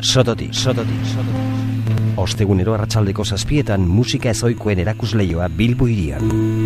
Sototik. Ostegunero arratsaldeko 7:00 musika ezoikoen erakusleioa Bilbo hirian.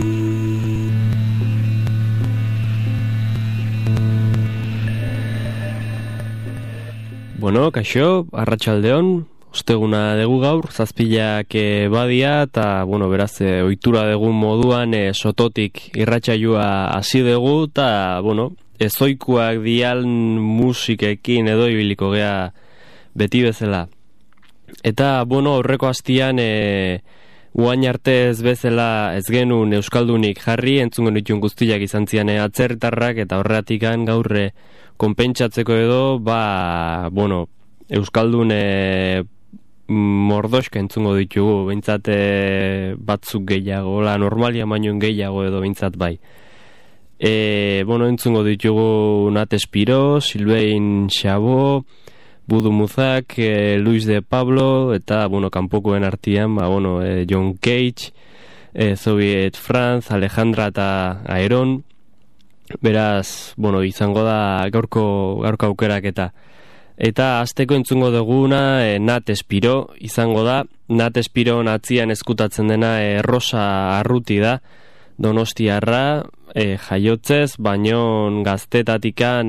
Bueno, kaixo, arratsaldeon, osteguna dugu gaur, 7:00 badia, eta, bueno, beraz, ohitura dugun moduan Sototik irratsaioa hasi dugu, eta, bueno, ezoikuak dian musikekin edo ibiliko gea beti bezala. Eta, bueno, aurreko astian, guain arte ez bezala ez genuen Euskaldunik jarri, entzungo nituen guztiak izan zian atzerritarrak, eta horretikan gaur konpentsatzeko edo, bueno, Euskaldun mordoska entzungo ditugu, behintzat batzuk gehiago, normalia baino gehiago edo behintzat bai. Bueno, entzungo ditugu Nat Espiro, Silvein Xabo, Budu Muzak, Luis de Pablo, eta, bueno, kanpokoen artean, bueno, John Cage, Soviet France, Alejandra eta Aeron. Beraz, bueno, izango da gaurko aukerak eta hasteko entzungo duguna Nat Espiro izango da. Nat Espiro atzian eskutatzen dena Rosa Arruti da, donostiarra, jaiotzez, baino gaztetatikan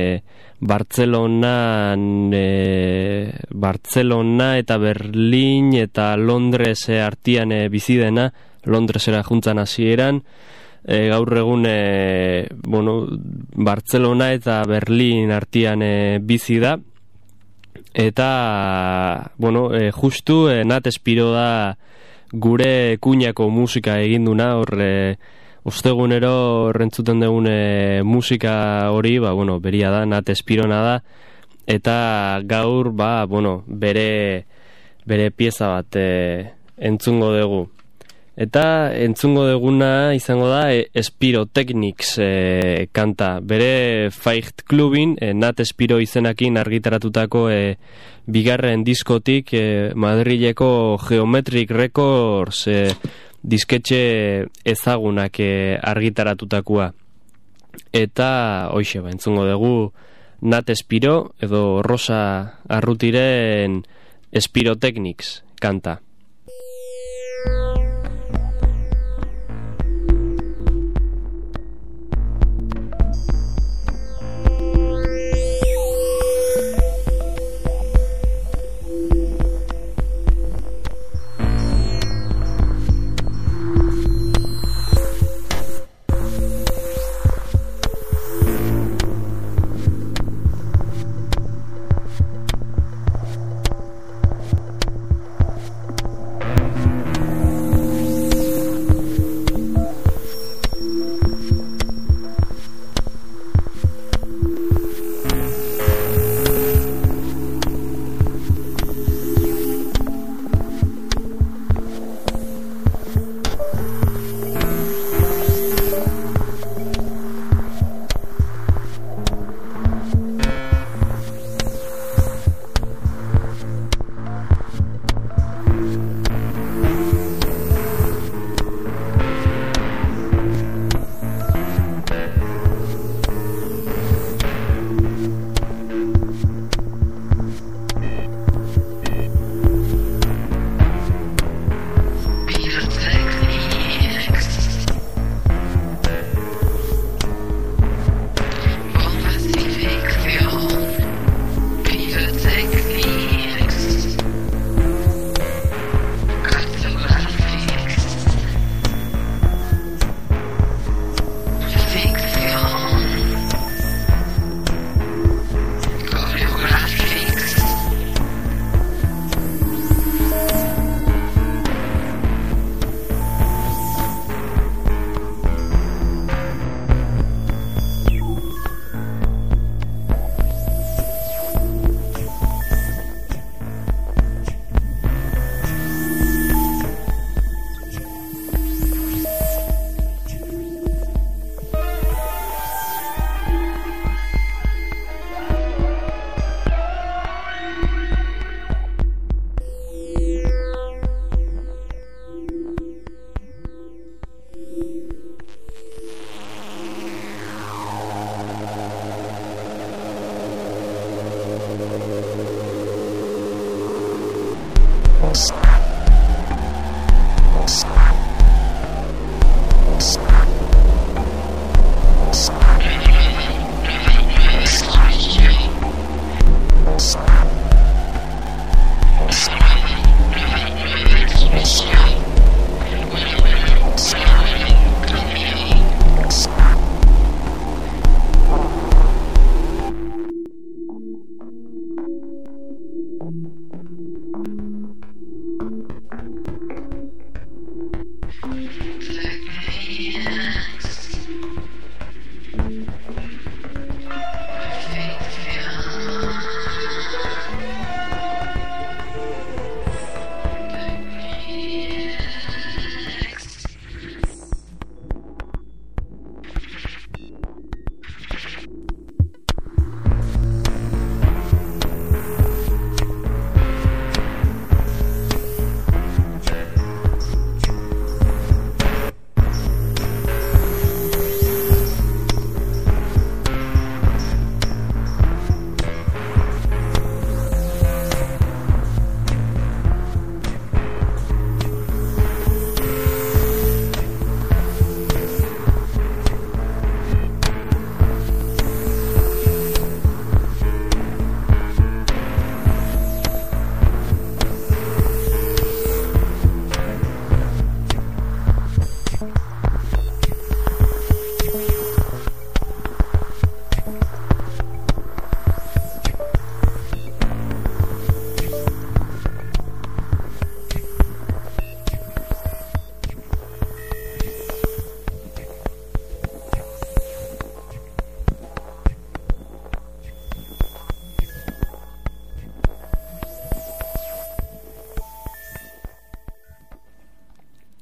Bartzelona eta Berlin eta Londres artean bizi dena, Londresera juntzan hasieran. Gaur egun bueno, Bartzelona eta Berlin artean bizi da. Eta, bueno, justu Nat Espiro da gure kuñako musika eginduna, ostegunero rentzuten dugun musika hori, bueno, beria da, Nat Espirona da, eta gaur, bueno, bere pieza bat entzungo dugu. Eta entzungo duguna izango da Espiro Technics kanta. Bere Fight Clubin, Nat Espiro izenakin argitaratutako bigarren diskotik Madrileko Geometric Records disketxe ezagunak argitaratutakoa. Eta hoixe entzungo dugu Nat Espiro edo Rosa Arrutiren Espiro Technics kanta.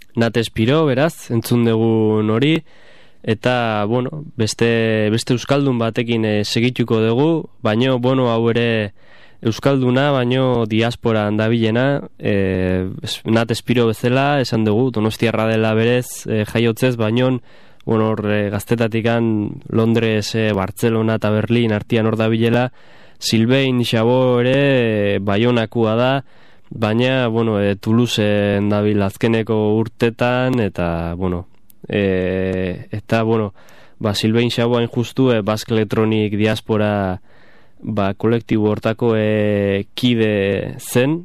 Nat Espiro, beraz, entzun dugu hori, eta, bueno, beste euskaldun batekin segituko dugu, baino, bueno, hau ere euskalduna, baino diaspora handabilena, Nat Espiro bezala, esan dugu, donostiarra dela berez, jaiotzez, baino, bueno, gaztetatikan Londres, Bartzelona eta Berlin artian hor dabilela, Sylvain Chabot ere Baionakua da, baina, bueno, Toulouseen dabil azkeneko urtetan, eta, bueno, Sylvain Chabot hain justu, Basque Electronic Diaspora, kolektibo hortako kide zen,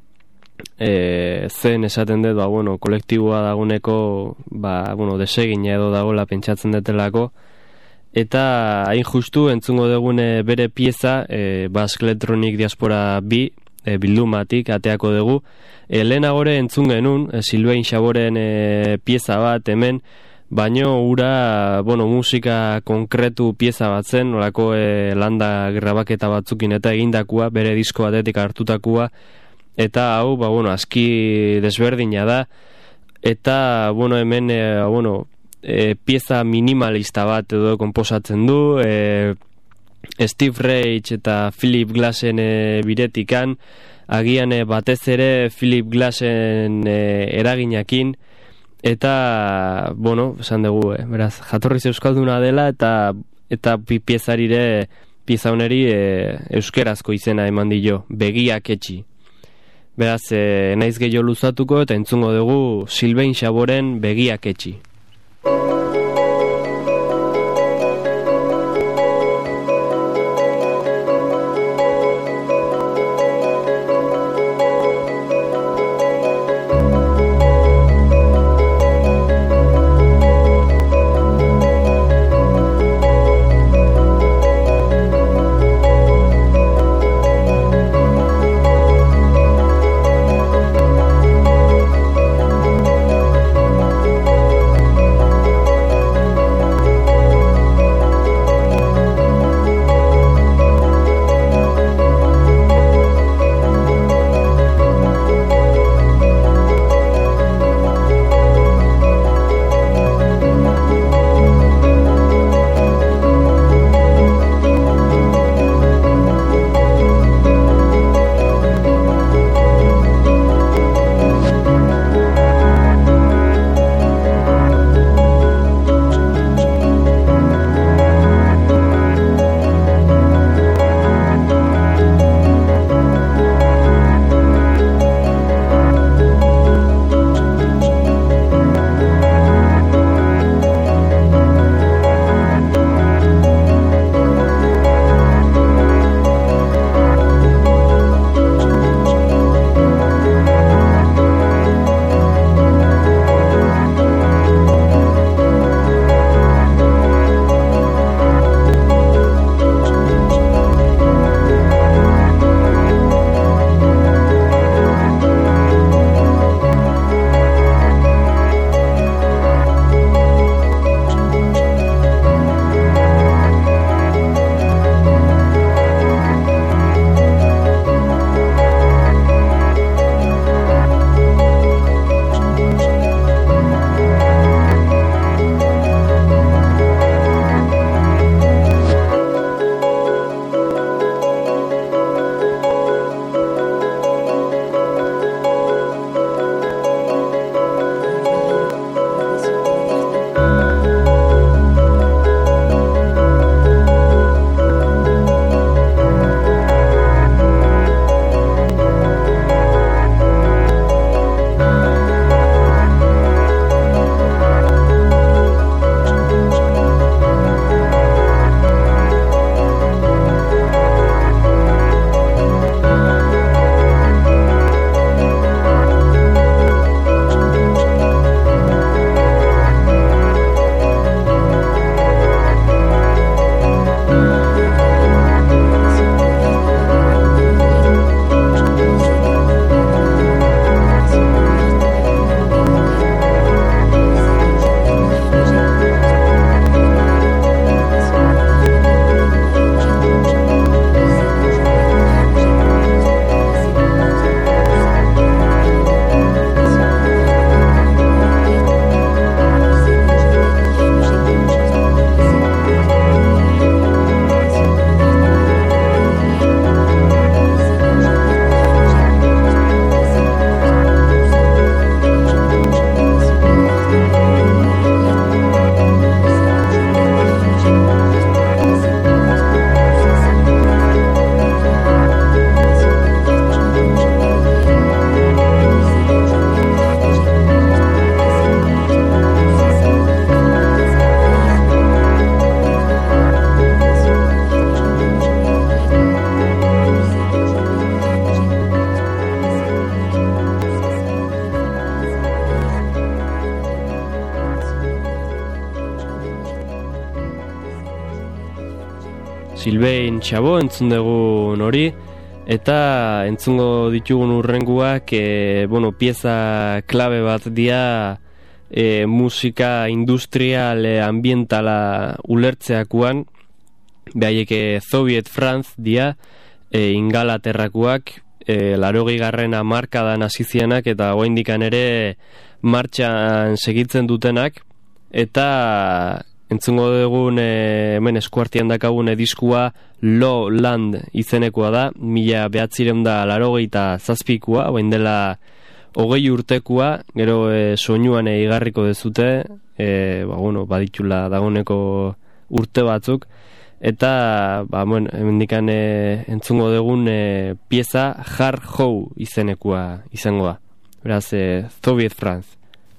zen esaten dut, kolektiboa daguneko, desegina edo dagoela pentsatzen detelako, eta hain justu entzungo dugune bere pieza, Basque Electronic Diaspora 2, bildumatik ateako dugu. Lehenagore entzun genuen, Sylvain Chaboren pieza bat hemen, baino ura, musika konkretu pieza bat zen, nolako landa grabaketa batzukin eta egindakua, bere disko batetik hartutakua, eta hau, aski desberdina da, eta, hemen, pieza minimalista bat edo konposatzen du, Steve Reich eta Philip Glassen biretikan, agian batez ere Philip Glassen eraginakin, eta, esan dugu, beraz, jatorriz euskalduna dela, eta pieza honeri euskerazko izena eman dio, Begiak etxi. Beraz, naiz gehiago luzatuko eta entzungo dugu Sylvain Chaboren Begiak etxi. Sylvain Chabot entzun dugun hori, eta entzungo ditugun urrenguak, pieza klabe bat dia musika industrial ambientala ulertzeakuan, behaiek Soviet France dia, Ingalaterrakuak, 80. hamarkadan hasi zianak eta oraindikan ere martxan segitzen dutenak, eta entzungo dugun hemen eskuartean dakagun diskua Lowland izenekoa da, 1987koa, orain dela 20 urtekoa, gero soinuan igarriko dezute, baditula dagoneko urte batzuk, eta hemendikan entzungo dugun pieza Hard How izenekoa izango da. Beraz, Soviet France.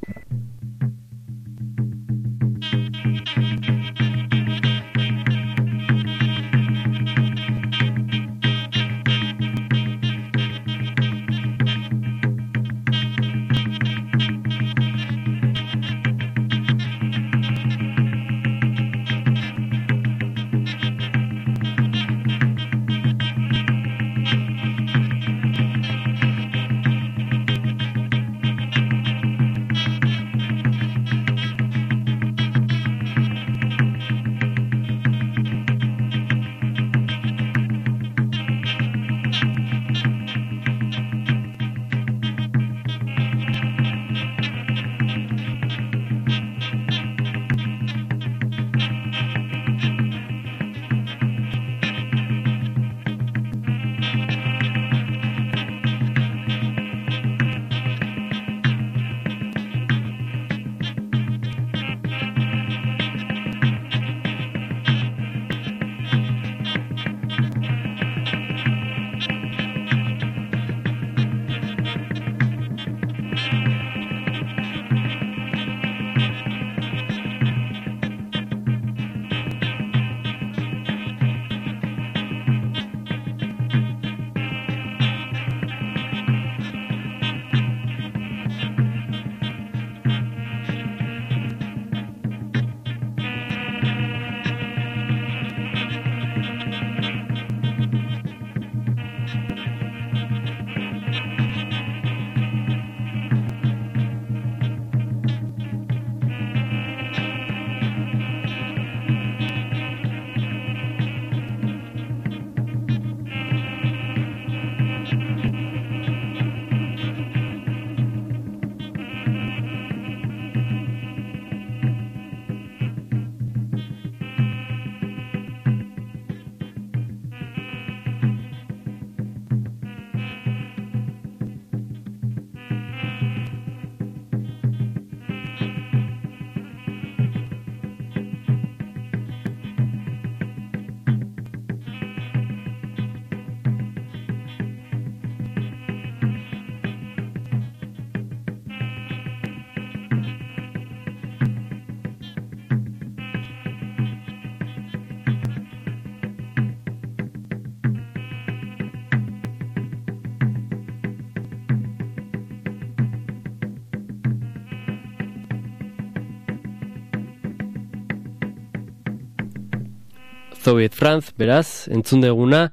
Soviet France, beraz, entzun deguna,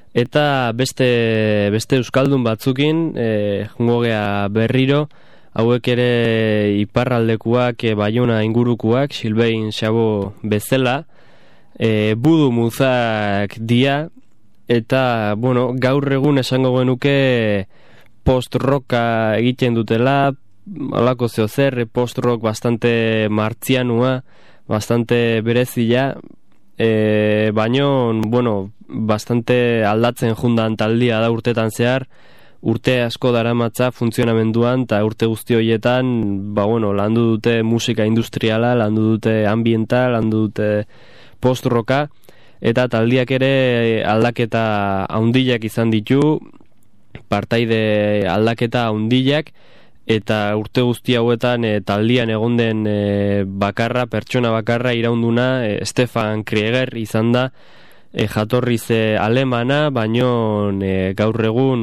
eta beste euskaldun batzukin, jungo gea berriro, hauek ere iparraldekuak, Baiona ingurukuak, Sylvain Chabot bezala, budu muzak dia, eta, gaur egun esango genuke post-rocka egiten dutela, alako zeo zer, post-rock bastante martzianua, bastante berezia, baino, bastante aldatzen jundan taldia da urtetan zehar, urte asko daramatza funtzionamenduan, eta urte guzti horietan, landu dute musika industriala, landu dute ambienta, landu dute post-rocka, eta taldiak ere aldaketa haundiak izan ditu, partaide aldaketa haundiak, eta urte guzti hauetan taldian egon den pertsona bakarra iraunduna Stefan Krieger izan da, jatorriz alemana, baino gaur egun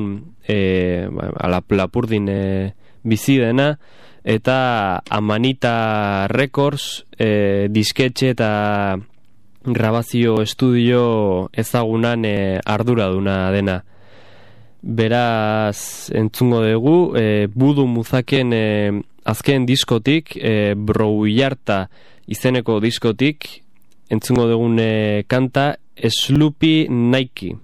Lapurdin bizi dena, eta Amanita Records disketxe eta grabazio estudio ezagunan arduraduna dena. Beraz, entzungo dugu, Budu Muzaken azken diskotik, Brouillarta izeneko diskotik, entzungo dugun kanta Sloopy Nike.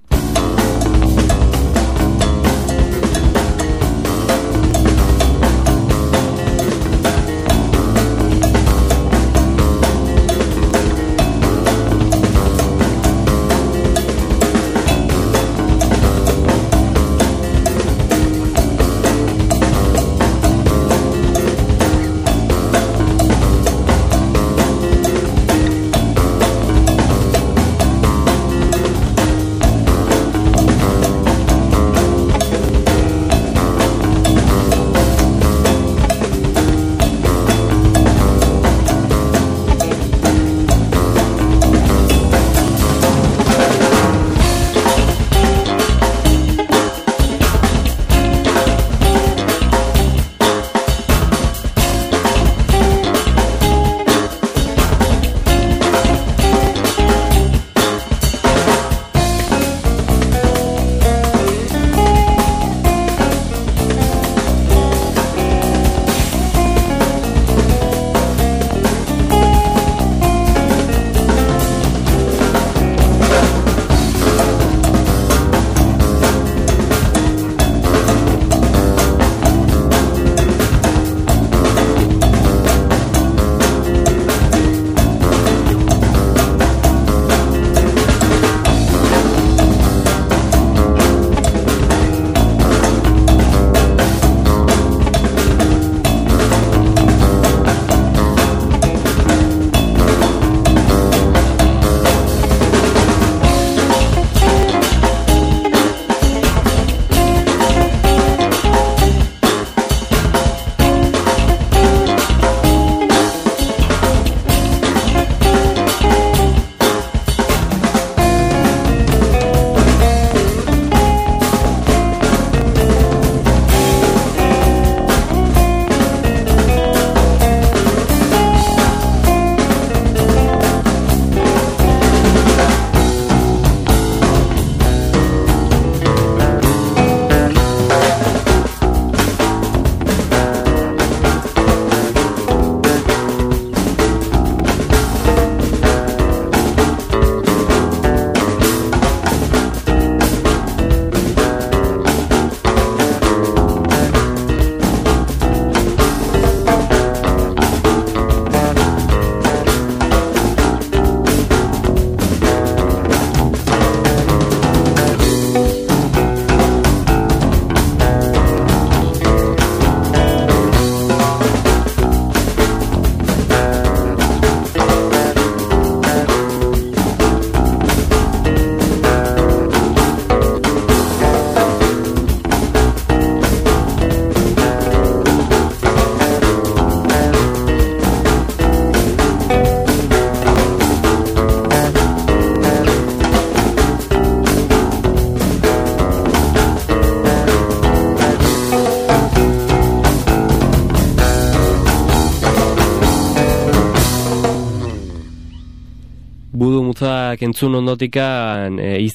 Budu Mutzak entzun ondotikan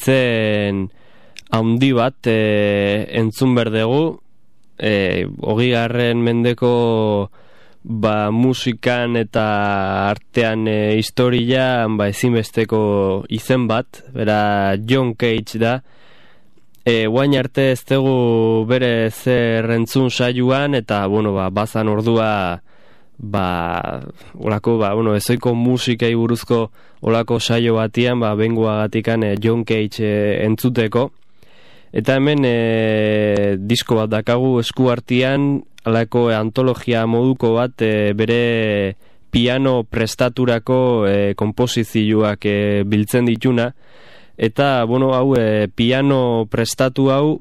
izen handi bat entzun berdegu, 20. mendeko musikan eta artean historian ezinbesteko izen bat, bera John Cage da. Guain arte ez dugu bere zer entzun saioan, eta bazan ordua olako ezoiko musikai buruzko olako saio batian bengoagatikan John Cage entzuteko. Eta hemen disko bat dakagu esku artean, alako antologia moduko bat bere piano prestaturako konposizioak biltzen dituna. Eta hau piano prestatu hau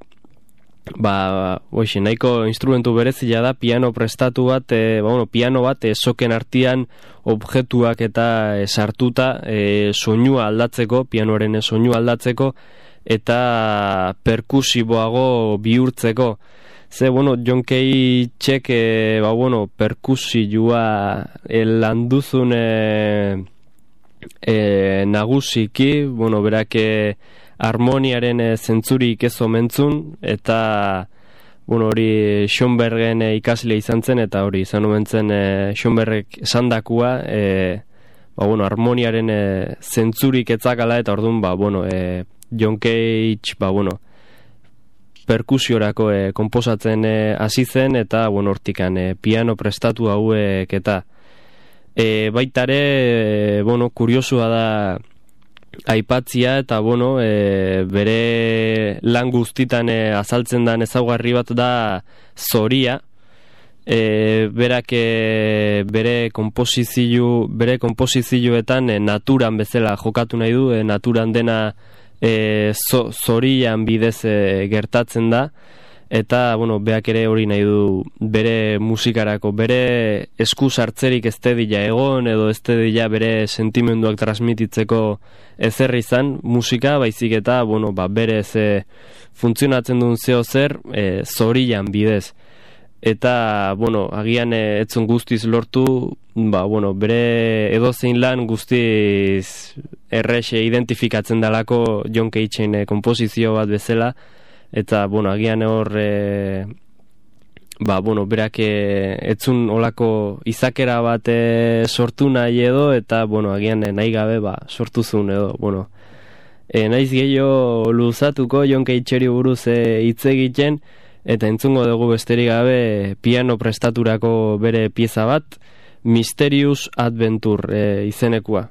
nahiko instrumentu berezia da, piano prestatu bat, piano bat soken artean objektuak eta sartuta soinua aldatzeko, pianoaren soinua aldatzeko eta perkusiboago bihurtzeko. Ze, John Cageek perkusioa landuzun nagusiki, bueno, berak harmoniaren zentzurik ez omentzun, eta bueno, hori Schoenbergen ikasle izan zen, eta hori izan omen zen Schoenbergek esandakua, bueno, harmoniaren zentzurik etzakala, eta orduan, bueno, John Cage, bueno, perkusiorako konposatzen hasi zen, eta bueno, hortikan piano prestatu hauek eta baitare, bueno, kuriosua da aipatzia, eta bueno, bere lan guztitan azaltzen den ezaugarri bat da zoria. Berak bere konposizioetan naturan bezala jokatu nahi du, naturan dena zorian bidez gertatzen da, eta bueno, beak ere hori nahi du bere musikarako, bere esku sartzerik ez dedila egon, edo ez dedila bere sentimenduak transmititzeko ezer izan musika, baizik eta bueno, berez funtzionatzen duen zeo zer zorian bidez. Eta, bueno, agian etzun guztiz lortu, bueno, bere edozein lan guztiz errexe identifikatzen dalako John Cageen konposizio bat bezala, eta, bueno, agian hor, bueno, berak etzun olako izakera bat sortu nahi edo, eta, bueno, agian nahi gabe, sortu zuen edo, bueno. Naiz gehiago luzatuko John Cageri buruz hitz egiten, eta entzungo dugu besterik gabe piano prestaturako bere pieza bat, Mysterious Adventure izenekua.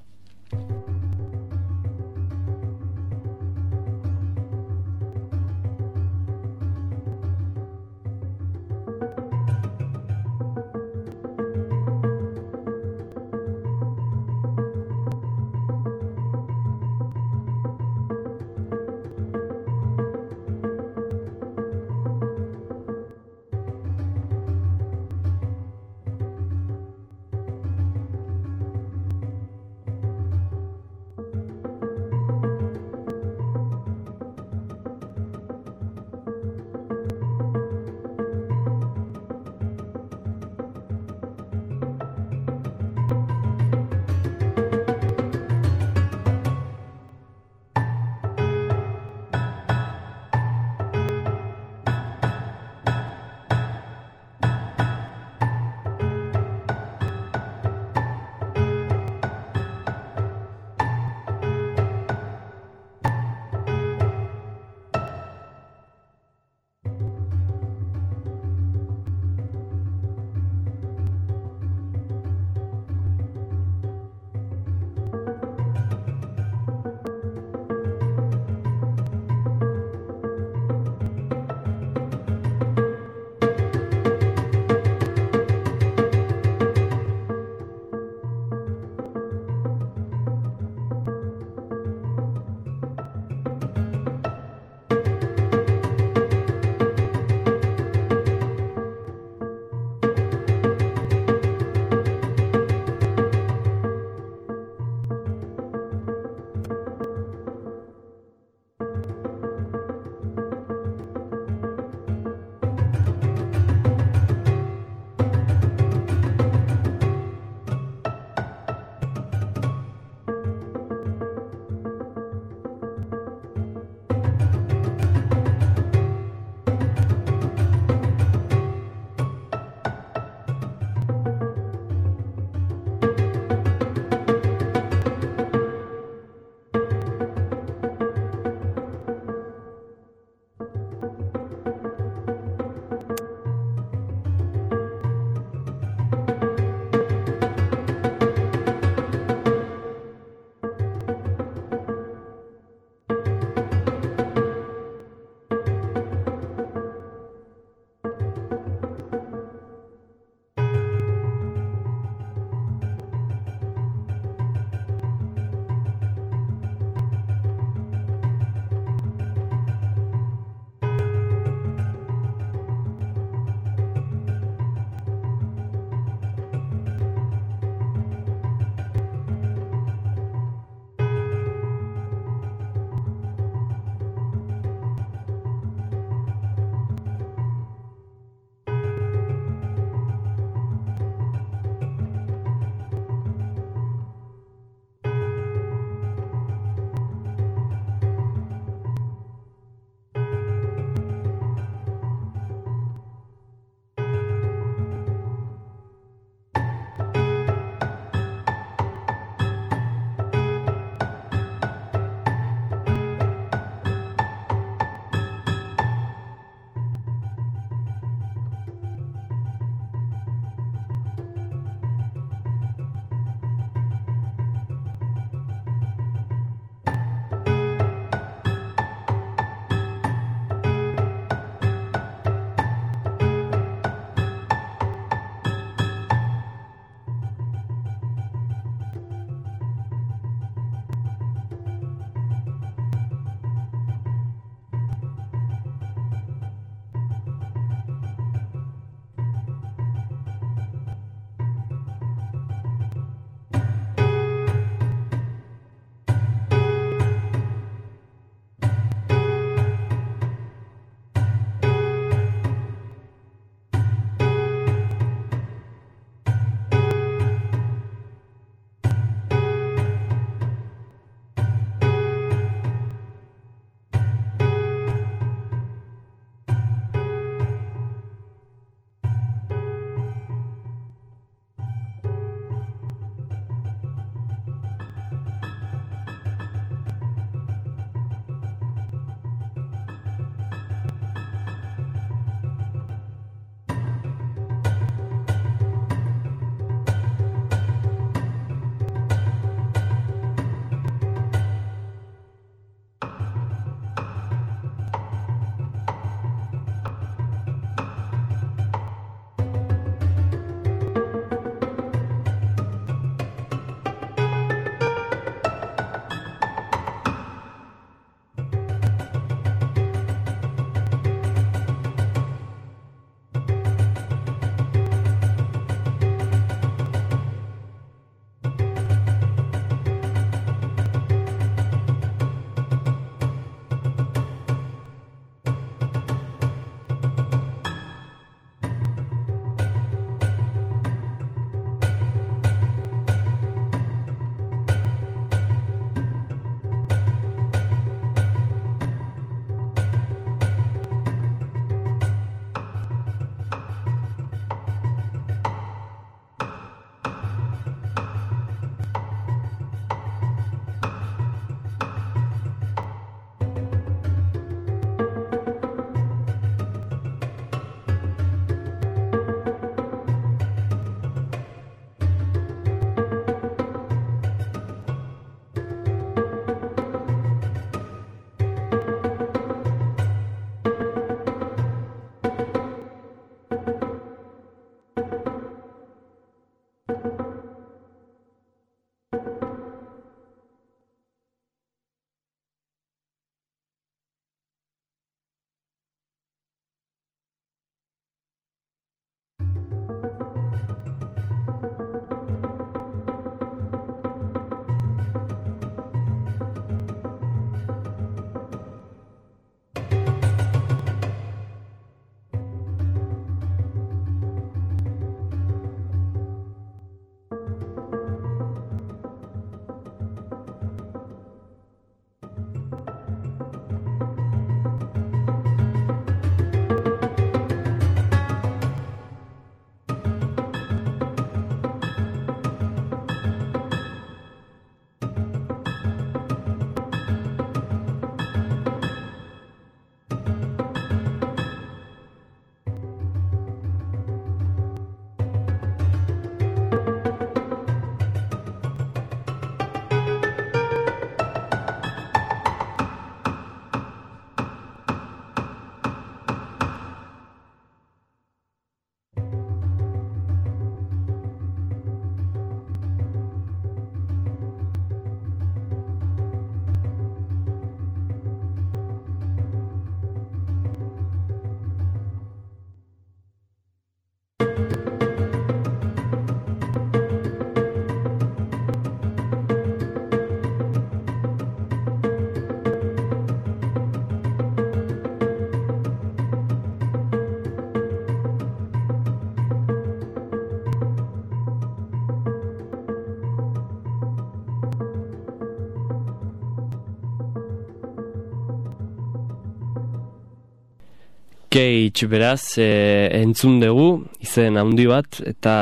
Cage beraz entzun dugu, izen handi bat,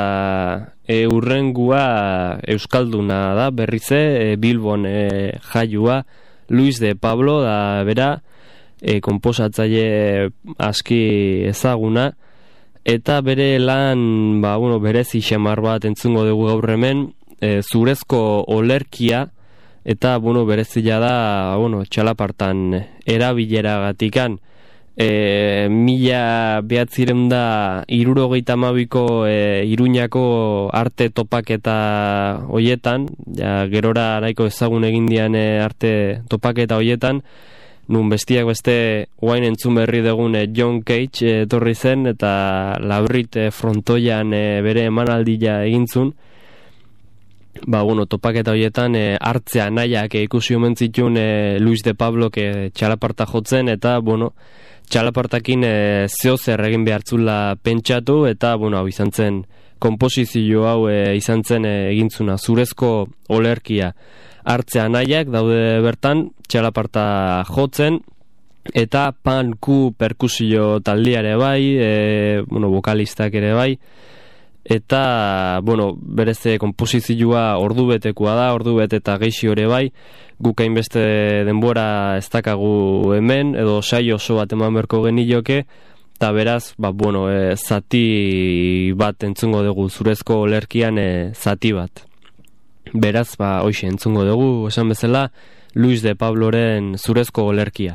eta urrengua euskalduna da, berrize, Bilbon jaiua, Luis de Pablo da bera, konposatzaile aski ezaguna, eta bere lan, berezi xamar bat entzungo dugu gaur hemen, zurezko olerkia, eta berezila da, txalapartan erabileragatikan, 1972ko Iruñako arte topaketa hoietan, gerora nahiko ezagun egin dian arte topaketa hoietan, nun bestiak beste guain entzun berri dugun John Cage etorri zen, eta Labrit frontoian bere emanaldia egintzun. Topaketa hoietan hartzea nahiak ikusi omen zituen Luis de Pablo txalaparta jotzen, eta txalapartakin zehozer egin behartzula pentsatu, eta hau izan zen komposizio hau izan zen egintzuna, zurezko olerkia. Hartzea nahiak daude bertan txalaparta jotzen, eta pan-ku perkusio taldiare bai, vokalistak ere bai, eta bereze konposizioa ordubetekoa da, ordubete eta geixi hori bai, guk hainbeste denbora ez dakagu hemen, edo saio oso bat eman berko genioke, eta beraz, zati bat entzungo dugu, zurezko olerkian zati bat. Beraz, hoxe entzungo dugu, esan bezala, Luis de Pabloren zurezko olerkia.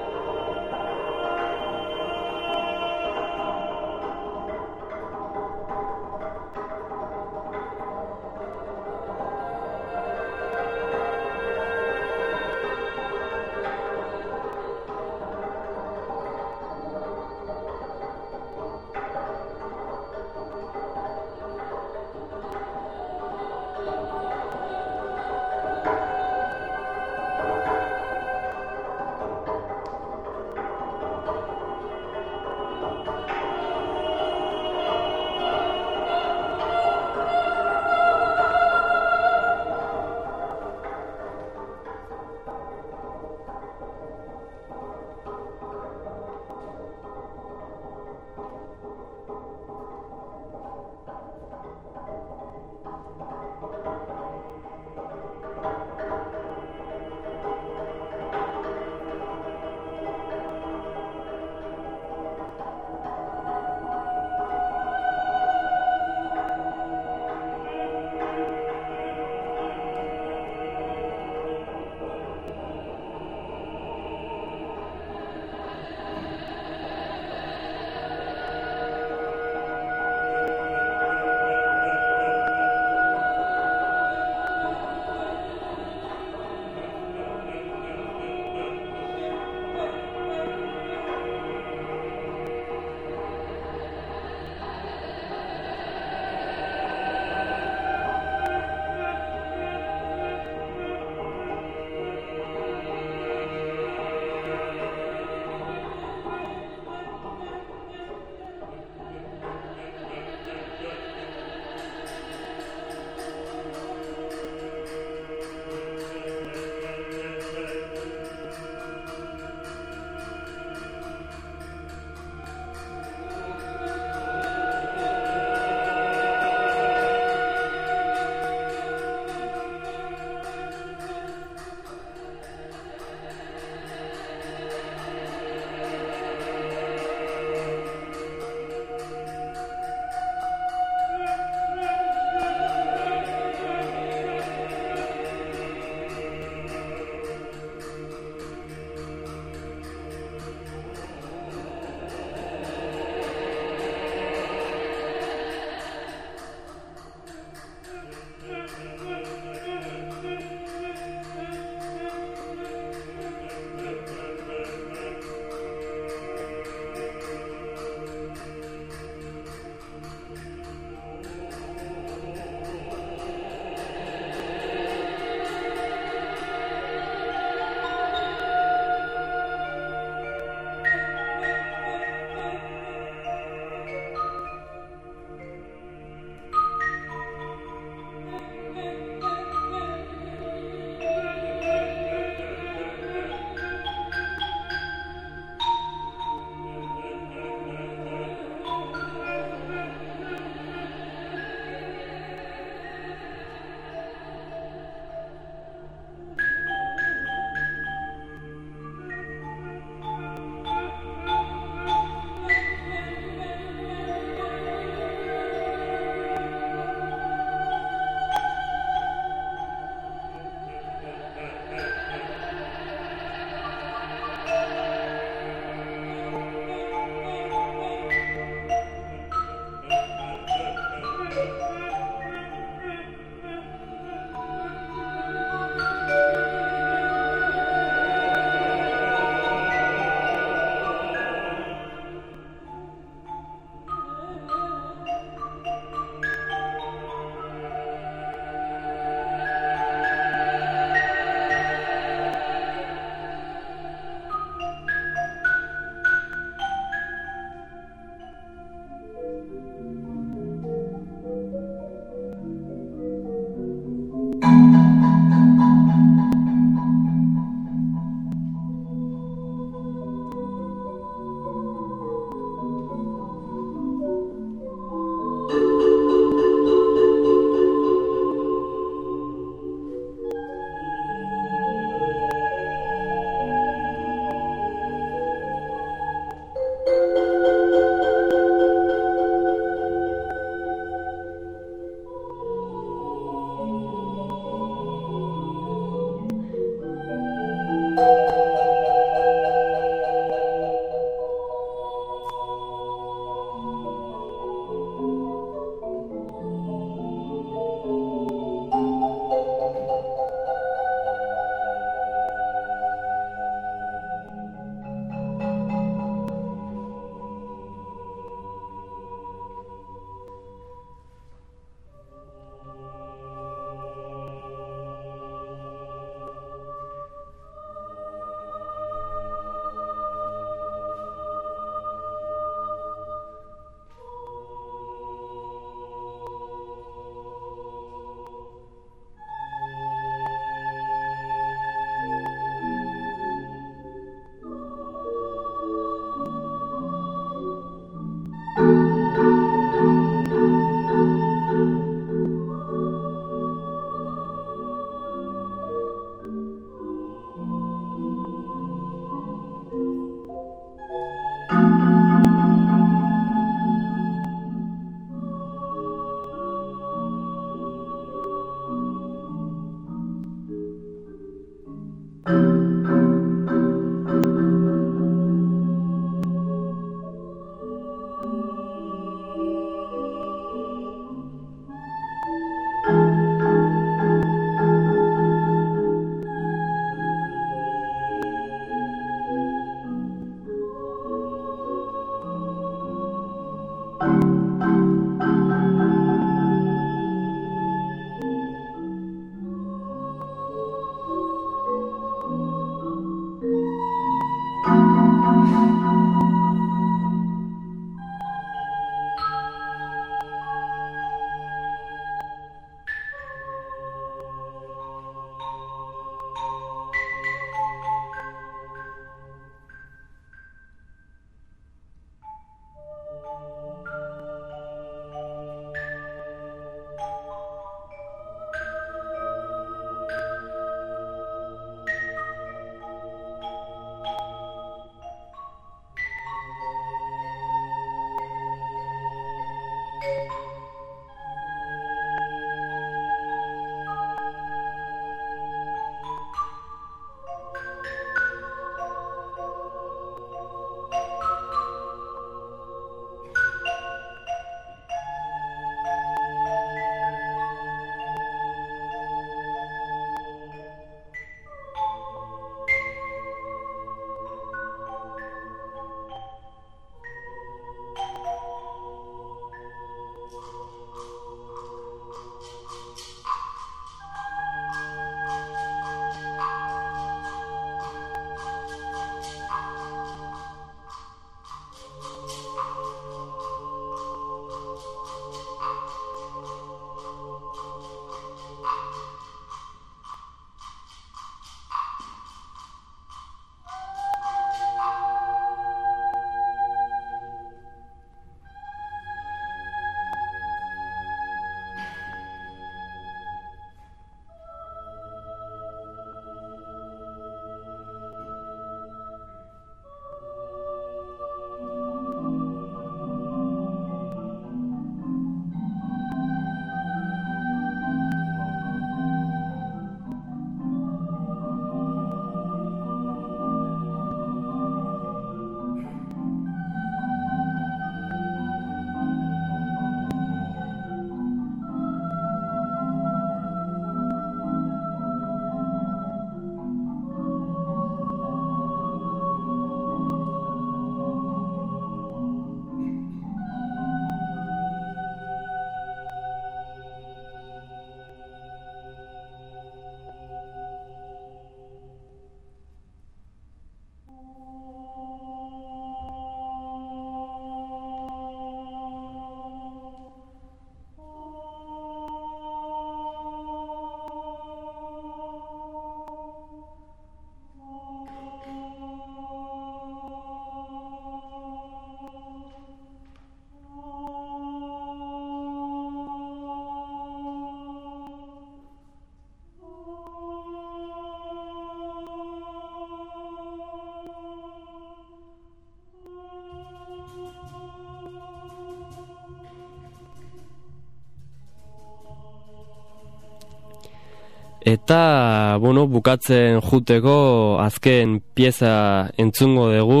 Eta, bueno, bukatzen juteko azken pieza entzungo dugu.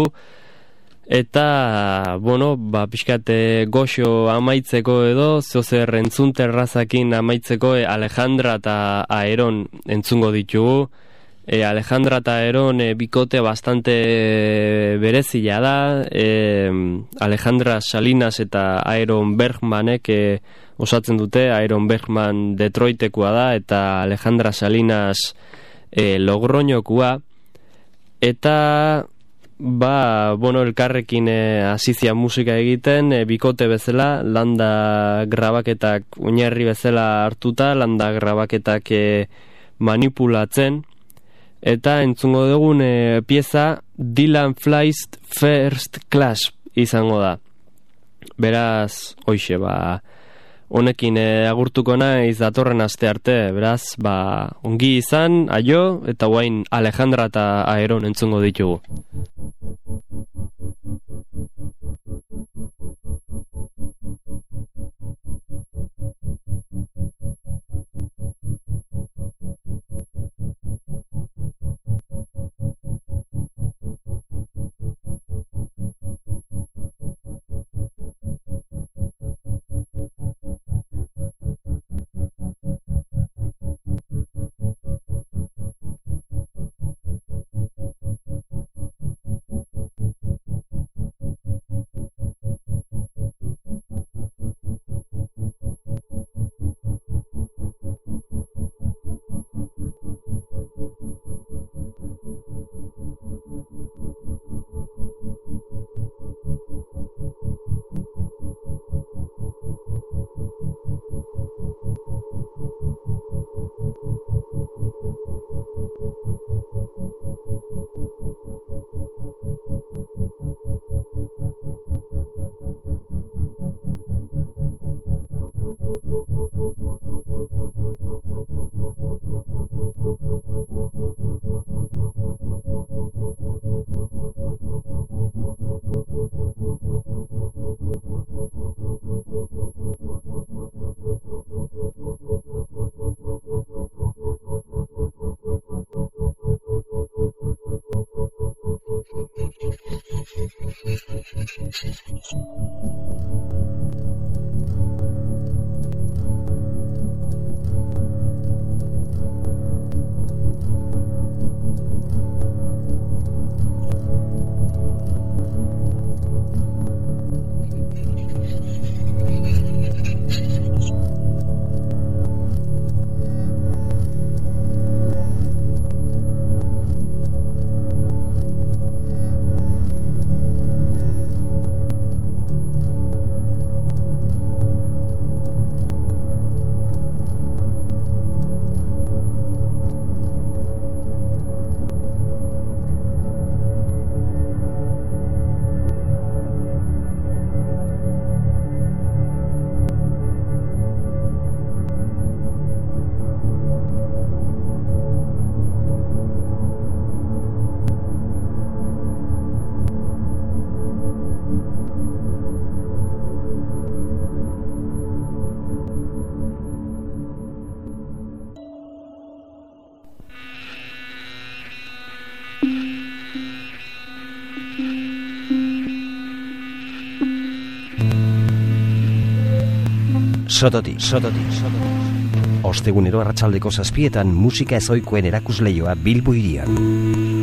Eta, bueno, pixkate goxo amaitzeko edo, zozer entzun terrazakin amaitzeko Alejandra eta Aeron entzungo ditugu. Alejandra eta Aeron bikote bastante berezila da. Alejandra Salinas eta Aeron Bergmanek osatzen dute. Aeron Bergman Detroitekoa da eta Alejandra Salinas Logroñokoa. Eta bueno, elkarrekin hasizia musika egiten, bikote bezala, landa grabaketak oinarri bezala hartuta, landa grabaketak manipulatzen. Eta entzungo dugun pieza Dylan Flies First Class izango da. Beraz, hoixe, honekin agurtuko naiz datorren aste arte, beraz, ongi izan, aio, eta guain Alejandra eta Aeron entzungo ditugu. Sototi. Ostegunero arratsaldeko 7:00 musika ezoikoen erakusleioa Bilbo hirian.